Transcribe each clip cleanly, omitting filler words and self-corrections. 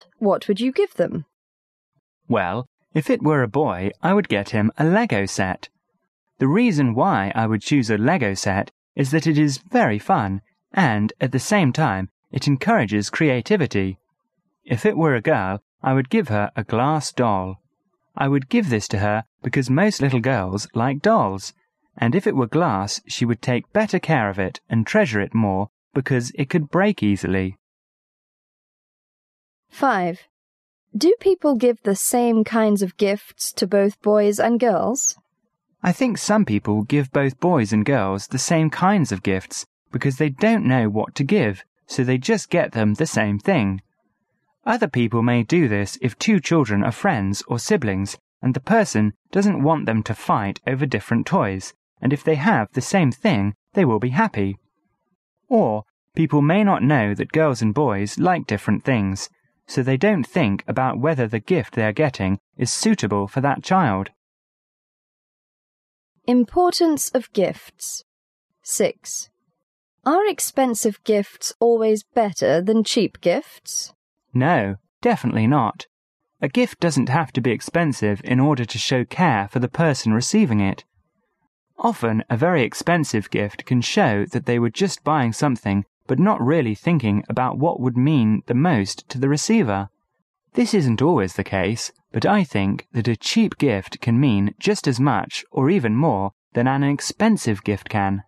what would you give them? Well, if it were a boy, I would get him a Lego set. The reason why I would choose a Lego set is that it is very fun and, at the same time, it encourages creativity. If it were a girl, I would give her a glass doll. I would give this to her because most little girls like dolls, and if it were glass, she would take better care of it and treasure it more because it could break easily. 5. Do people give the same kinds of gifts to both boys and girls? I think some people give both boys and girls the same kinds of gifts because they don't know what to give, so they just get them the same thing. Other people may do this if two children are friends or siblings and the person doesn't want them to fight over different toys, and if they have the same thing, they will be happy. Or people may not know that girls and boys like different things, so they don't think about whether the gift they are getting is suitable for that child. Importance of gifts. 6. Are expensive gifts always better than cheap gifts? No, definitely not. A gift doesn't have to be expensive in order to show care for the person receiving it. Often, a very expensive gift can show that they were just buying something but not really thinking about what would mean the most to the receiver. This isn't always the case, but I think that a cheap gift can mean just as much or even more than an expensive gift can.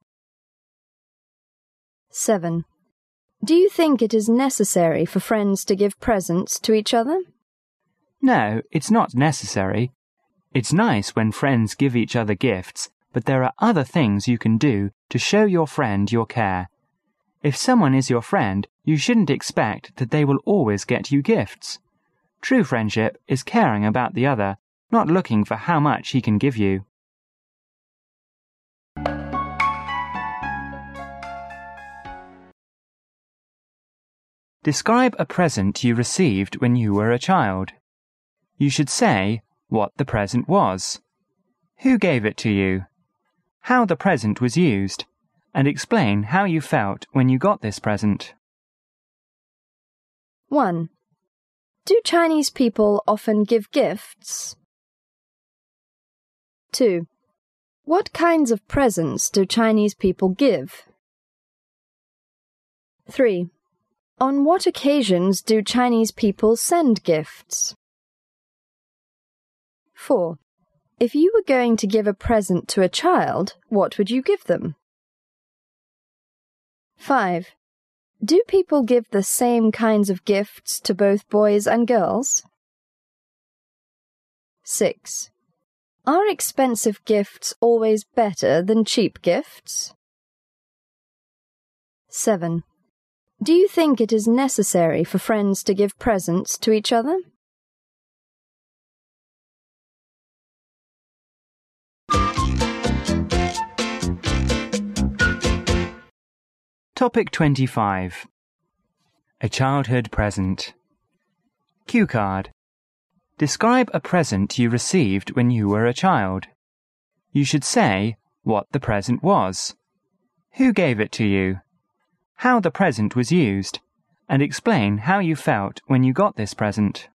7. Do you think it is necessary for friends to give presents to each other? No, it's not necessary. It's nice when friends give each other gifts, but there are other things you can do to show your friend your care. If someone is your friend, you shouldn't expect that they will always get you gifts. True friendship is caring about the other, not looking for how much he can give you. Describe a present you received when you were a child. You should say what the present was, who gave it to you, how the present was used, and explain how you felt when you got this present. 1. Do Chinese people often give gifts? 2. What kinds of presents do Chinese people give? 3. On what occasions do Chinese people send gifts? 4. If you were going to give a present to a child, what would you give them? 5. Do people give the same kinds of gifts to both boys and girls? 6. Are expensive gifts always better than cheap gifts? 7. Do you think it is necessary for friends to give presents to each other? Topic 25. A childhood present. Cue card. Describe a present you received when you were a child. You should say what the present was, who gave it to you, how the present was used, and explain how you felt when you got this present.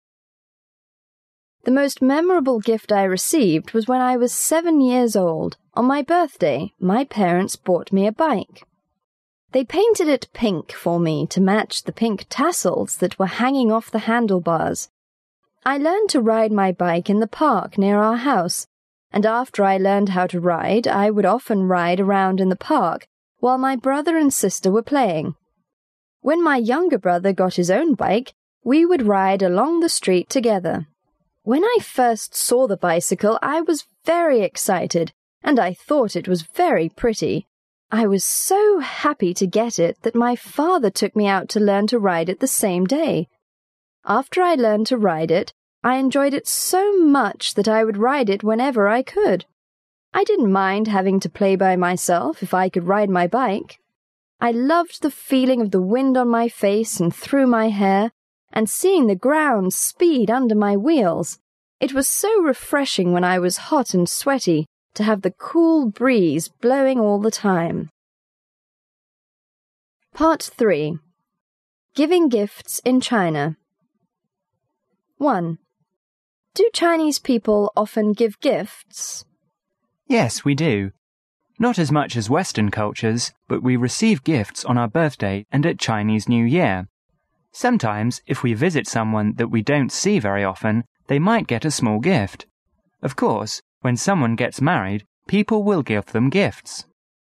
The most memorable gift I received was when I was 7 years old. On my birthday, my parents bought me a bike. They painted it pink for me to match the pink tassels that were hanging off the handlebars. I learned to ride my bike in the park near our house, and after I learned how to ride, I would often ride around in the park while my brother and sister were playing. When my younger brother got his own bike, we would ride along the street together. When I first saw the bicycle, I was very excited, and I thought it was very pretty. I was so happy to get it that my father took me out to learn to ride it the same day. After I learned to ride it, I enjoyed it so much that I would ride it whenever I could. I didn't mind having to play by myself if I could ride my bike. I loved the feeling of the wind on my face and through my hair, and seeing the ground speed under my wheels. It was so refreshing when I was hot and sweaty to have the cool breeze blowing all the time. Part 3. Giving Gifts in China. 1. Do Chinese people often give gifts? Yes, we do. Not as much as Western cultures, but we receive gifts on our birthday and at Chinese New Year. Sometimes, if we visit someone that we don't see very often, they might get a small gift. Of course, when someone gets married, people will give them gifts.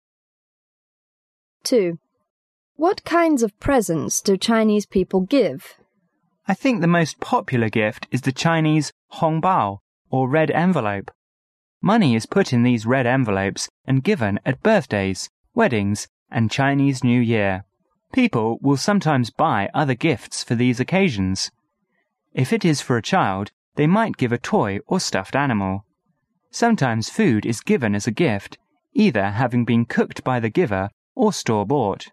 2. What kinds of presents do Chinese people give? I think the most popular gift is the Chinese hongbao, or red envelope. Money is put in these red envelopes and given at birthdays, weddings, and Chinese New Year. People will sometimes buy other gifts for these occasions. If it is for a child, they might give a toy or stuffed animal. Sometimes food is given as a gift, either having been cooked by the giver or store-bought.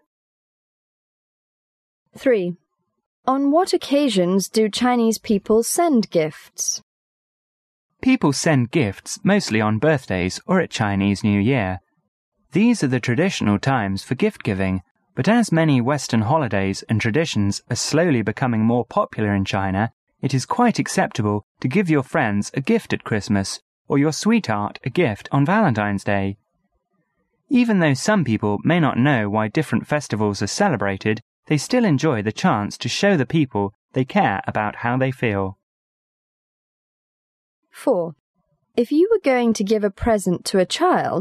3. On what occasions do Chinese people send gifts? People send gifts mostly on birthdays or at Chinese New Year. These are the traditional times for gift-giving, but as many Western holidays and traditions are slowly becoming more popular in China, it is quite acceptable to give your friends a gift at Christmas or your sweetheart a gift on Valentine's Day. Even though some people may not know why different festivals are celebrated, they still enjoy the chance to show the people they care about how they feel. 4. If you were going to give a present to a child,